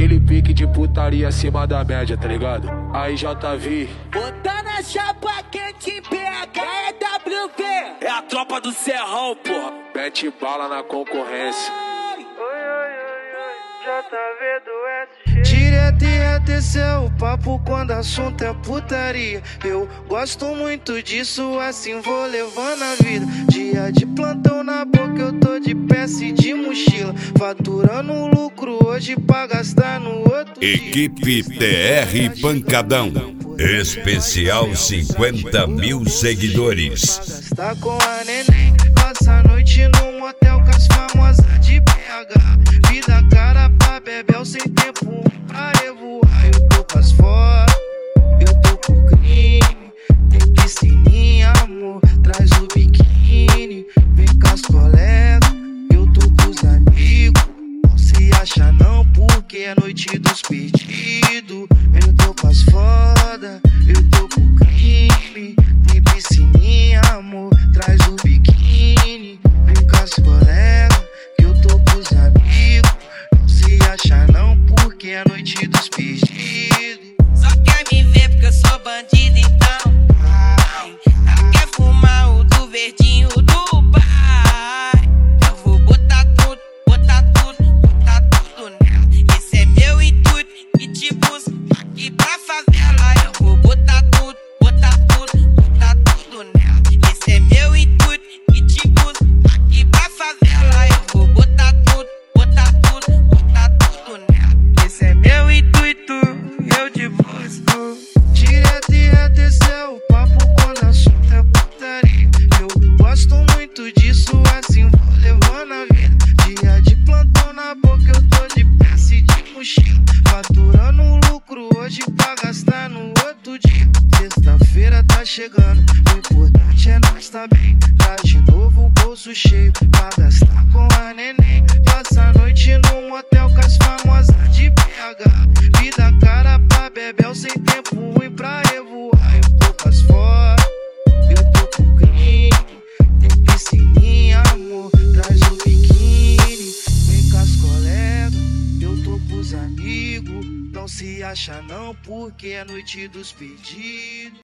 Naquele pique de putaria acima da média, tá ligado? Aí JV. Botando a chapa quente PH é WV. É a tropa do Serrão, porra. Mete bala na concorrência. Direto e reto, esse é o papo quando assunto é putaria. Eu gosto muito disso, assim vou levando a vida. Dia de plantão na boca, eu tô de peça e de mochila, faturando lucro hoje pra gastar no outro dia. Equipe TR Pancadão, especial 50 mil seguidores. Gastar com a neném, passa a noite num motel com as famosas de BH. Vida cara pra bebel sem tempo pra revoar. Eu tô com as fotos, eu tô com o crime. Tem piscininha, amor, traz o biquíni. Vem com as colegas, eu tô com os amigos. Não se acha não, porque é noite dos pedidos. Eu tô com as fodas, eu tô com o crime. Tem piscininha, amor, traz o biquíni. Vem com as colegas, que eu tô com os amigos. Não se acha não, porque é noite dos pedidos. Só quer me ver porque eu sou bandido, então ai, quer fumar o do verdinho do pai. Eu vou botar tudo nela. Esse é meu intuito e te busco aqui pra favela. Eu vou botar tudo nela. Esse é meu intuito e te busco aqui pra favela. Eu vou botar tudo nela. Esse é meu intuito, eu te busco. Direto e reto, esse é o papo quando assunto é putaria. Eu gosto muito disso, assim vou levando a vida. Dia de plantão na boca, eu tô de peça e de mochila, faturando lucro hoje pra gastar no outro dia. Sexta-feira tá chegando, o importante é nós tá bem. Tá de novo o bolso cheio pra gastar com a neném. Passa a noite num motel com as famosas de BH. Vida cara pra bebel sem tempo ruim pra revoar. Eu tô com as fotos, eu tô com o crime. Tem piscininha, amor, traz o biquíni. Vem com as colegas, eu tô com os amigos. Não se acha não, porque é noite dos pedidos.